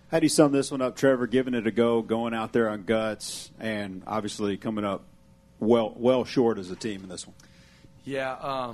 How do you sum this one up, Trevor, giving it a go, going out there on guts, and obviously coming up well short as a team in this one? Yeah,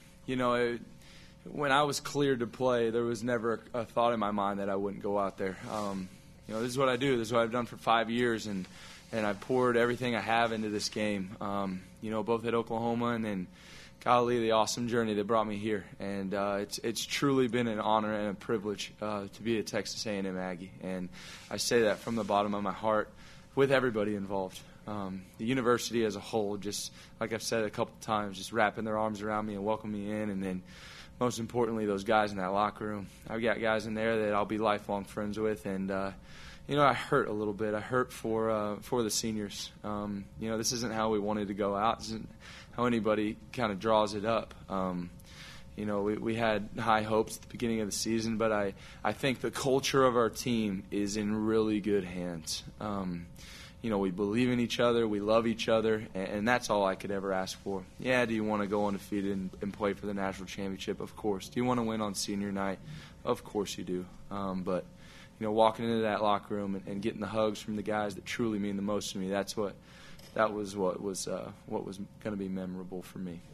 when I was cleared to play, there was never a thought in my mind that I wouldn't go out there. This is what I do. This is what I've done for 5 years, and I've poured everything I have into this game, both at Oklahoma and then, golly, the awesome journey that brought me here. And it's truly been an honor and a privilege to be a Texas A&M Aggie. And I say that from the bottom of my heart with everybody involved. The university as a whole, just like I've said a couple times, just wrapping their arms around me and welcoming me in. And then most importantly, those guys in that locker room. I've got guys in there that I'll be lifelong friends with. And, I hurt a little bit. I hurt for the seniors. This isn't how we wanted to go out. This isn't how anybody kind of draws it up. We had high hopes at the beginning of the season, but I think the culture of our team is in really good hands. We believe in each other, we love each other, and that's all I could ever ask for. Yeah, do you want to go undefeated and play for the national championship? Of course. Do you want to win on senior night? Of course you do. But walking into that locker room and getting the hugs from the guys that truly mean the most to me, that was what was going to be memorable for me.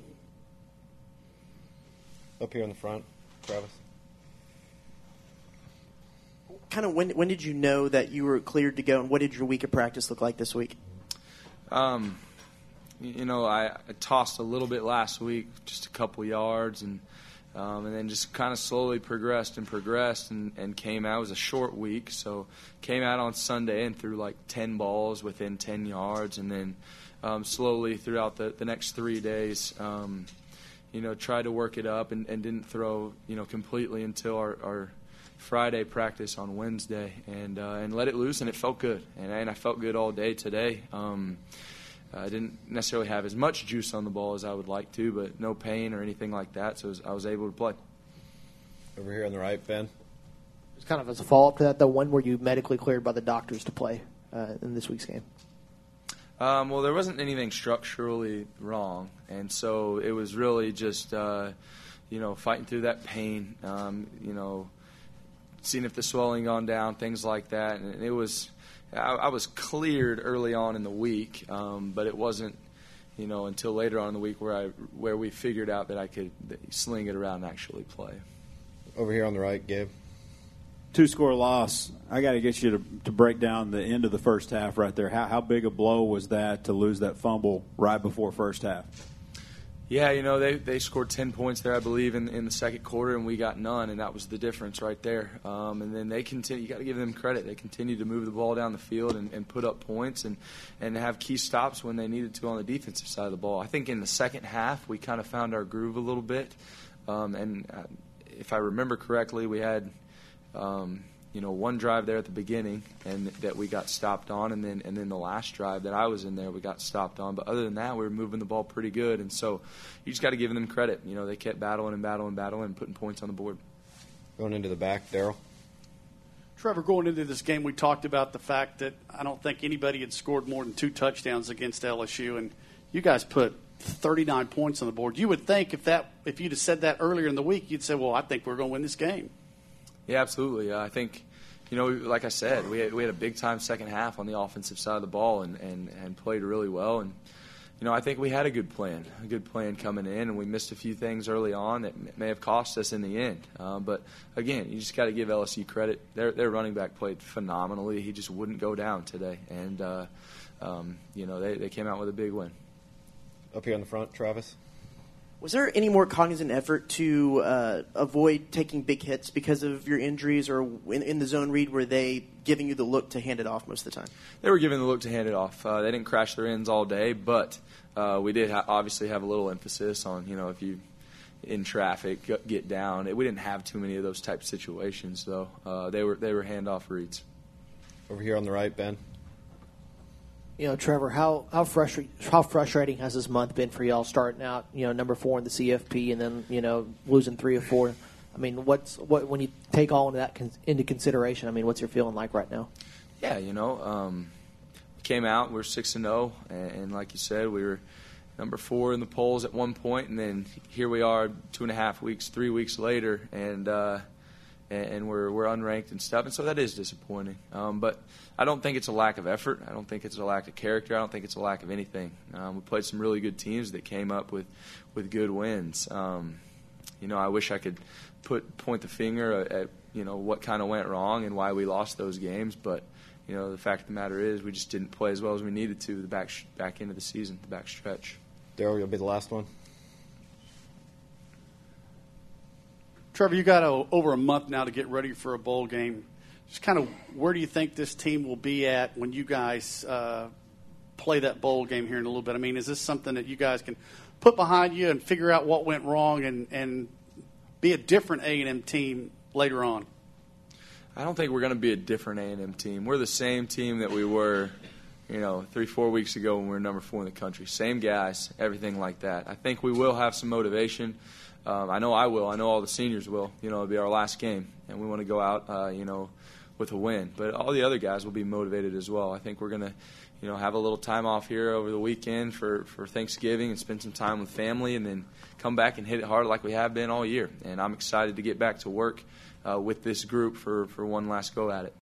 Up here in the front, Travis. Kind of when did you know that you were cleared to go, and what did your week of practice look like this week? I tossed a little bit last week, just a couple yards, and then just kind of slowly progressed and came out. It was a short week, so came out on Sunday and threw like 10 balls within 10 yards, and then slowly throughout the next 3 days, tried to work it up and didn't throw, completely until our Friday practice on Wednesday, and let it loose, and it felt good, and I felt good all day today. I didn't necessarily have as much juice on the ball as I would like to, but no pain or anything like that, so I was able to play. Over here on the right, Ben. Just kind of as a follow-up to that, when were you medically cleared by the doctors to play in this week's game? Well, there wasn't anything structurally wrong, and so it was really just, fighting through that pain, seeing if the swelling gone down, things like that, and it was – I was cleared early on in the week, but it wasn't, until later on in the week where we figured out that I could sling it around and actually play. Over here on the right, Gabe. 2-score loss. I got to get you to break down the end of the first half right there. How big a blow was that to lose that fumble right before first half? Yeah, they scored 10 points there, I believe, in the second quarter, and we got none, and that was the difference right there. And then they continue. You got to give them credit. They continued to move the ball down the field and put up points and have key stops when they needed to on the defensive side of the ball. I think in the second half we kind of found our groove a little bit, and if I remember correctly, we had one drive there at the beginning and that we got stopped on, and then the last drive that I was in there we got stopped on. But other than that, we were moving the ball pretty good, and so you just got to give them credit. They kept battling and putting points on the board. Going into the back, Daryl. Trevor, going into this game, we talked about the fact that I don't think anybody had scored more than 2 touchdowns against LSU, and you guys put 39 points on the board. You would think if you'd have said that earlier in the week, you'd say, well, I think we're going to win this game. Yeah, absolutely. I think, like I said, we had a big-time second half on the offensive side of the ball and played really well. And, I think we had a good plan coming in, and we missed a few things early on that may have cost us in the end. But, again, you just got to give LSU credit. Their running back played phenomenally. He just wouldn't go down today. And, they came out with a big win. Up here in the front, Travis. Was there any more cognizant effort to avoid taking big hits because of your injuries, or in the zone read, were they giving you the look to hand it off most of the time? They were giving the look to hand it off. They didn't crash their ends all day, but we did obviously have a little emphasis on, if you in traffic get down. We didn't have too many of those type of situations, though. They were handoff reads. Over here on the right, Ben. Trevor, how frustrating has this month been for y'all, starting out, number 4 in the CFP and then, losing 3 or 4? I mean, when you take all of that into consideration, I mean, what's your feeling like right now? Yeah, came out, we're 6-0, and like you said, we were number 4 in the polls at one point, and then here we are 2.5 weeks, 3 weeks later, and and we're unranked and stuff, and so that is disappointing. But I don't think it's a lack of effort. I don't think it's a lack of character. I don't think it's a lack of anything. We played some really good teams that came up with good wins. I wish I could point the finger at what kind of went wrong and why we lost those games, but the fact of the matter is we just didn't play as well as we needed to the back end of the season, the back stretch. Daryl, you'll be the last one. Trevor, you got over a month now to get ready for a bowl game. Just kind of where do you think this team will be at when you guys play that bowl game here in a little bit? I mean, is this something that you guys can put behind you and figure out what went wrong and be a different A&M team later on? I don't think we're going to be a different A&M team. We're the same team that we were, 3-4 weeks ago when we were number 4 in the country. Same guys, everything like that. I think we will have some motivation. I know I will. I know all the seniors will. It'll be our last game, and we want to go out, with a win. But all the other guys will be motivated as well. I think we're going to, have a little time off here over the weekend for Thanksgiving and spend some time with family, and then come back and hit it hard like we have been all year. And I'm excited to get back to work with this group for one last go at it.